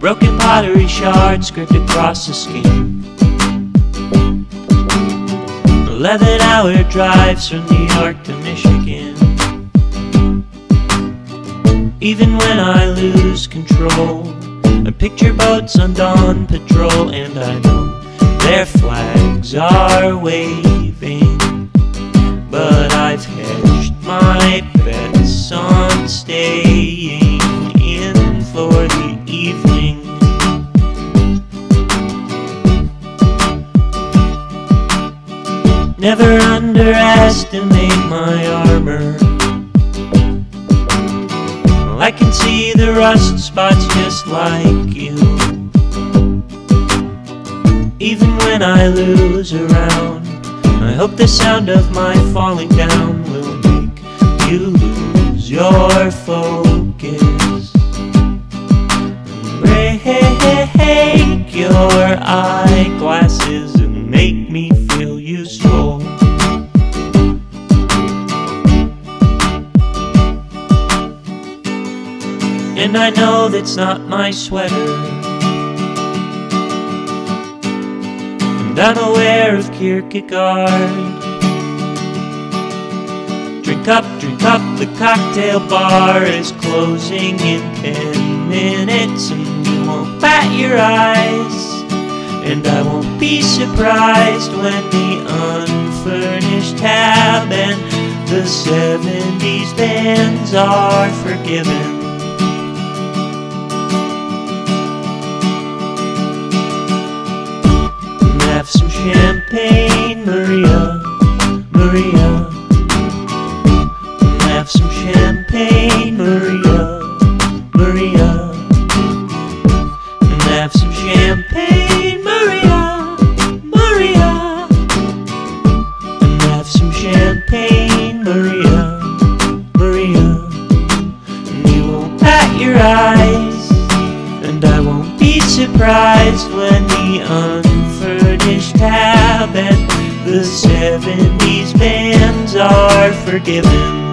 broken pottery shard scraped across the skin. 11-hour drives from New York to Michigan. Even when I lose control, I picture boats on dawn patrol, and I know their flags are waving. But I've hedged my bets on staying in for the evening. Never underestimate my armor. I can see the rust spots just like you. Even when I lose a round, I hope the sound of my falling down will make you lose your focus. Break your eyeglasses and make me feel useful. And I know that's not my sweater, and I'm aware of Kierkegaard. Drink up, the cocktail bar is closing in 10 minutes, and you won't bat your eyes. And I won't be surprised when the unfurnished tab and the 70s bands are forgiven. Have some champagne, Maria, Maria. Have some champagne, Maria, Maria. And have some champagne, Maria, Maria. And have some champagne, Maria, Maria. And you won't bat your eyes, and I won't be surprised when the unfurnished tab and the 70s bands are forgiven.